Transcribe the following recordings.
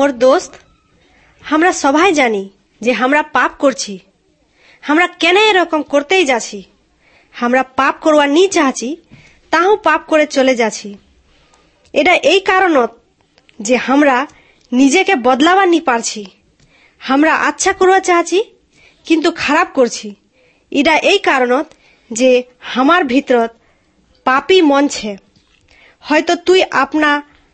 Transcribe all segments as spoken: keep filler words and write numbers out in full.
मोर दोस्त हमरा सबाई जानी जे हमरा पाप करছি हमरा केन एरकम करतेই যাচ্ছি हमरा पाप करवा নি চাচ্ছি তাহু पाप করে চলে যাচ্ছি এটা এই কারণত যে আমরা নিজেকে বদলাবা নি পারছি আমরা আচ্ছা করবা চাচ্ছি কিন্তু খারাপ করছি এটা এই কারণত যে আমার ভিতরত পাপী মন ছে হয়তো তুই আপনা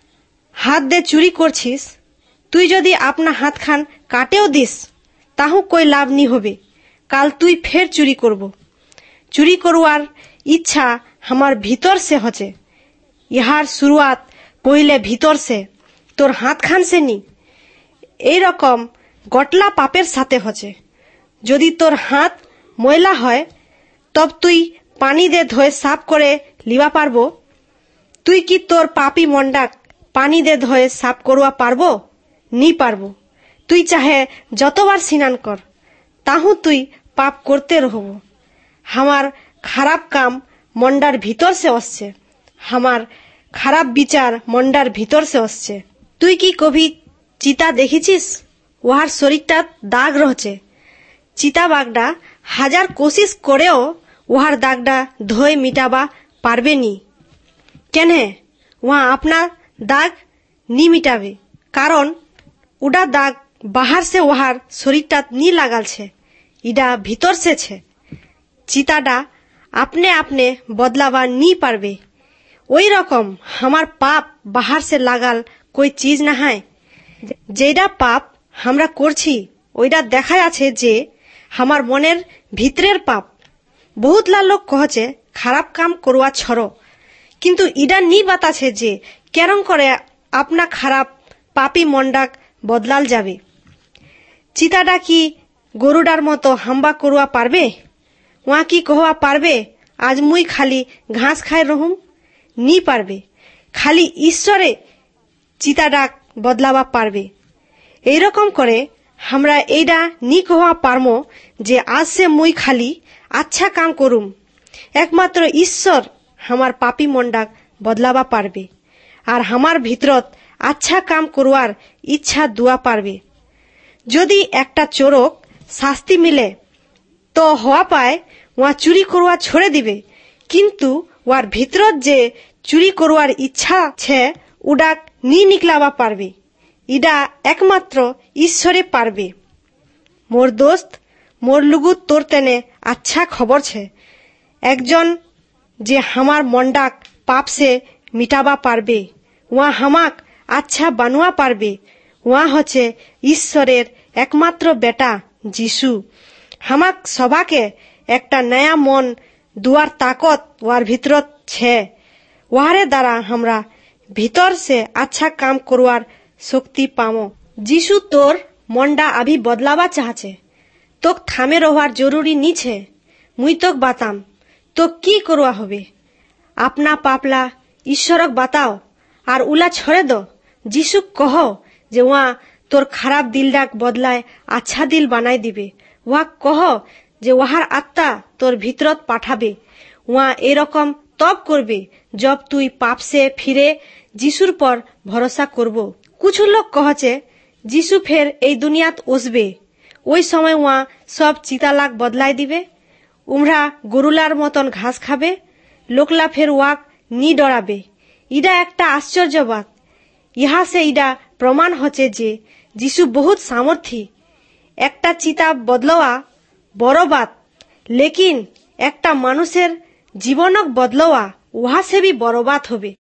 হাত দে চুরি করছিস তুই যদি আপনা হাত খান কাটেও দিস তাহু কোই লাভ নি হবে কাল তুই ফের চুরি করব চুরি করবার ইচ্ছা আমার ভিতর সে হচ্ছে ইহার শুরুয়াত পहिले ভিতর সে তোর হাত খান সে নি এই রকম গটলা পাপের সাথে হচ্ছে যদি তোর হাত ময়লা হয় তব তুই পানি দে ধোয়ে সাফ করে লিবা পারবো তুই কি তোর পাপী মন্ডাক পানি দে ধোয়ে সাফ করবা পারবো নি পারবো তুই চাহে যতবার স্নান কর তাহু তুই পাপ করতে রহব আমার খারাপ কাম মন্ডার ভিতর সে আসছে আমার খারাপ বিচার মন্ডার ভিতর সে আসছে তুই কি কবি চিতা দেখিছিস ওহার শরীরটা দাগ রয়েছে চিতা বাগডা হাজার কোশিশ করেও ওহার দাগডা ধোয়ে মিটাবা পারবে নি কেনে ওয়া আপনার দাগ নি মিটাবে কারণ উডা দাগ বাহার সে ওহার শরীরটা নি লাগালছে ইডা ভিতর সে ছে চিতাডা আপনে আপনে বদলাবা নি পারবে ওই রকম আমার পাপ বাহার সে লাগাল কোই চিজ না হয় যেটা পাপ আমরা করছি ওইটা দেখা আছে যে আমার মনের ভিতরের পাপ বহুতলা লোক কহছে খারাপ কাম করবা ছড়ো কিন্তু ইডা নি বাতাছে যে কেরম করে আপনা খারাপ পাপী মন্ডাক বদলাল যাবে চিতাটা কি গরুডার মতো হাম্বা করবা পারবে ওয়া কি কহবা পারবে আজ মুই খালি ঘাস খাই রহুম নি পারবে খালি ঈশ্বরে চিতাডাক বদলাবা পারবে এইরকম করে আমরা এইডা নি কহবা পারমো যে আজ সে মুই খালি আচ্ছা কাম করুম একমাত্র ঈশ্বর আমার পাপী মন্ডাক বদলাবা পারবে আর আমার ভিতরত আচ্ছা কাম করবার ইচ্ছা দুয়া পারবে যদি একটা চোরক শাস্তি মিলে তো হওয়া পায় ওয়া চুরি করবা ছড়ে দিবে কিন্তু ওয়ার ভিতরত যে চুরি করবার ইচ্ছা ছে উডাক নি নিকলাবা পারবে ইডা একমাত্র ঈশ্বরে পারবে মোর দোস্ত মোর লুগু তোর তেনে আচ্ছা খবর ছে একজন যে হামার মন্ডাক পাপ সে মিটাবা পারবে ওয়া হামাক আচ্ছা বানুয়া পারবে ওয়া হচ্ছে ঈশ্বরের একমাত্র বেটা যিশু হামাক সবাকে একটা নয়া মন দুয়ার তাকত ওয়ার ভিতরত ছে ওয়ারে দ্বারা আমরা ভিতর সে আচ্ছা কাম করবার শক্তি পামো যিশু তোর মন্ডা আভি বদলাবা চাহছে তোক থামে রহবার জরুরি নিছে মুই তোক বাতাম তোক কি করবা হবে আপনা পাপলা ঈশ্বরক বাতাও আর উলা ছড়ে দো যিশু কহ যে ওয়া তোর খারাপ দিলডাক বদলায় আচ্ছা দিল বানাই দিবে ওয়া কহ যে ওহার আত্মা তোর ভিতরত পাঠাবে ওয়া এরকম তব করবে জব তুই পাপ সে ফিরে যিশুর পর ভরসা করব কিছু লোক কহছে যিশু ফের এই দুনিয়াত আসবে ওই সময় ওয়া সব চিতালাক বদলাই দিবে উমরা গরুলার মতন ঘাস খাবে লোকলা ফের ওয়াক নি ডরাবে ইডা একটা আশ্চর্যবাদ ইহা সে ইডা প্রমাণ হচ্ছে যে যিশু বহুত সামর্থী একটা চিতা বদলওয়া বড় বাত লেকিন একটা মানুষের জীবনক বদলওয়া উহা সে বি বড় বাত হবে।